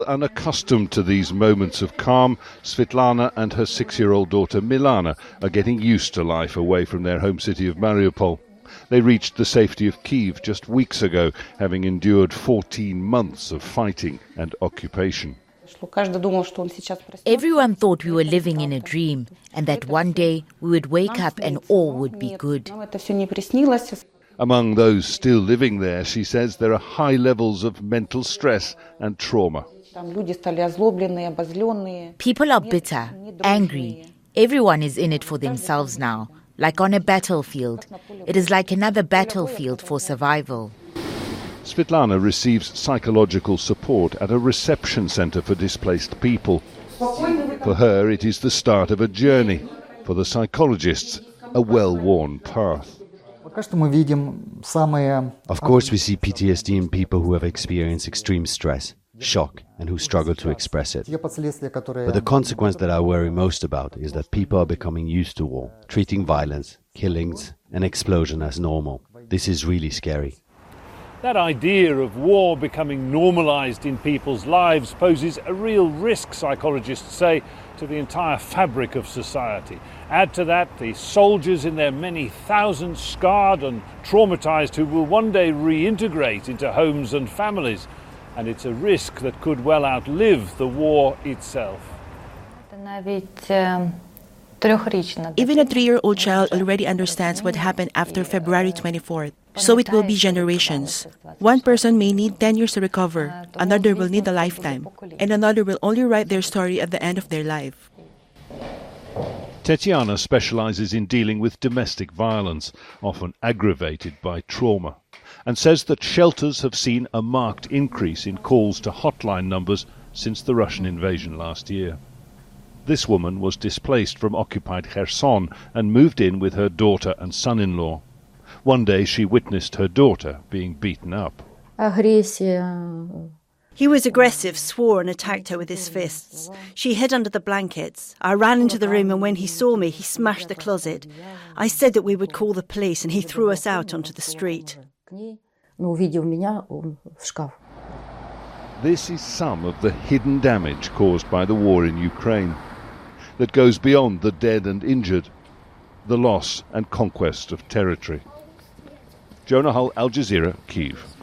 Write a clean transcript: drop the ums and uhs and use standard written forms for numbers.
Unaccustomed to these moments of calm, Svetlana and her 6-year-old daughter Milana are getting used to life away from their home city of Mariupol. They reached the safety of Kyiv just weeks ago, having endured 14 months of fighting and occupation. Everyone thought we were living in a dream and that one day we would wake up and all would be good. Among those still living there, she says there are high levels of mental stress and trauma. People are bitter, angry. Everyone is in it for themselves now, like on a battlefield. It is like another battlefield for survival. Svetlana receives psychological support at a reception center for displaced people. For her, it is the start of a journey. For the psychologists, a well-worn path. Of course, we see PTSD in people who have experienced extreme stress, shock, and who struggle to express it. But the consequence that I worry most about is that people are becoming used to war, treating violence, killings, and explosion as normal. This is really scary. That idea of war becoming normalized in people's lives poses a real risk, psychologists say, to the entire fabric of society. Add to that the soldiers in their many thousands scarred and traumatized who will one day reintegrate into homes and families. And it's a risk that could well outlive the war itself. Even a 3-year-old child already understands what happened after February 24th. So it will be generations. One person may need 10 years to recover, another will need a lifetime, and another will only write their story at the end of their life. Tetiana specializes in dealing with domestic violence, often aggravated by trauma, and says that shelters have seen a marked increase in calls to hotline numbers since the Russian invasion last year. This woman was displaced from occupied Kherson and moved in with her daughter and son-in-law. One day she witnessed her daughter being beaten up. He was aggressive, swore and attacked her with his fists. She hid under the blankets. I ran into the room and when he saw me, he smashed the closet. I said that we would call the police and he threw us out onto the street. This is some of the hidden damage caused by the war in Ukraine that goes beyond the dead and injured, the loss and conquest of territory. Jonah Hull, Al Jazeera, Kyiv.